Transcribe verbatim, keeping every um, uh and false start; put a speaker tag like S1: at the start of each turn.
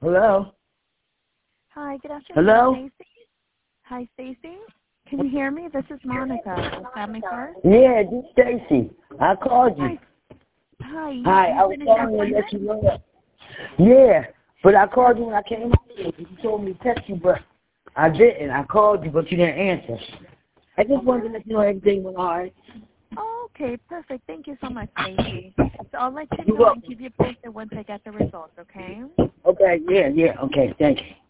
S1: Hello?
S2: Hi, good afternoon,
S1: Hello?
S2: Stacy. Hi, Stacy. Can you hear me? This is Monica with Family First.
S1: Yeah, this is Stacy. I called you.
S2: Hi. Hi. You,
S1: Hi,
S2: you
S1: I was
S2: finished your
S1: calling to
S2: appointment?
S1: let you know that. Yeah, but I called you when I came out here. You told me to text you, but I didn't. I called you, but you didn't answer. I just wanted to let you know everything went all right.
S2: Oh, okay, perfect. Thank you so much, Stacy. So I'll let you
S1: You're
S2: know and
S1: welcome.
S2: keep you posted once I get the results, okay?
S1: Okay, yeah, yeah, okay, thank you.